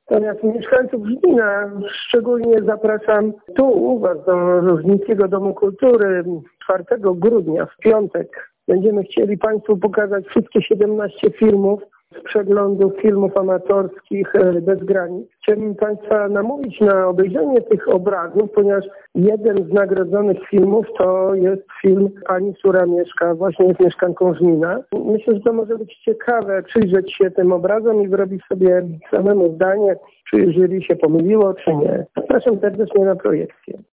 Natomiast mieszkańców Żnina szczególnie zapraszam tu u Was do Żnińskiego Domu Kultury 4 grudnia w piątek. Będziemy chcieli Państwu pokazać wszystkie 17 filmów z przeglądu filmów amatorskich bez granic. Chciałbym Państwa namówić na obejrzenie tych obrazów, ponieważ jeden z nagrodzonych filmów to jest film Pani Sura Mieszka, właśnie jest mieszkanką Żnina. Myślę, że to może być ciekawe przyjrzeć się tym obrazom i wyrobić sobie samemu zdanie, czy jury się pomyliło, czy nie. Zapraszam serdecznie na projekcję.